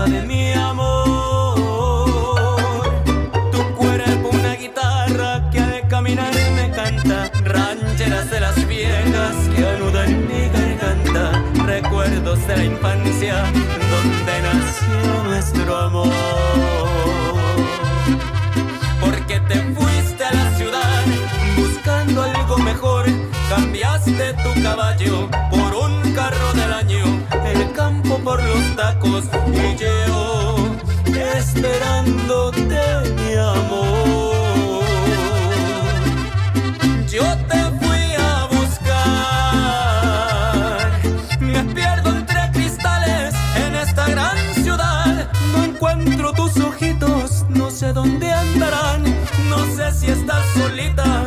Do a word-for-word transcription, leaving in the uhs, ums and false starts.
duda de mi amor. Tu cuerpo una guitarra que al caminar me canta rancheras de las viejas que anudan mi garganta, recuerdos de la infancia donde nació nuestro amor. Porque te fuiste a la ciudad buscando algo mejor, cambiaste tu caballo por un carro del año, el campo por los tacos y yo esperándote, mi amor. Yo te fui a buscar, me pierdo entre cristales en esta gran ciudad, no encuentro tus ojitos, no sé dónde andarán, no sé si estás solita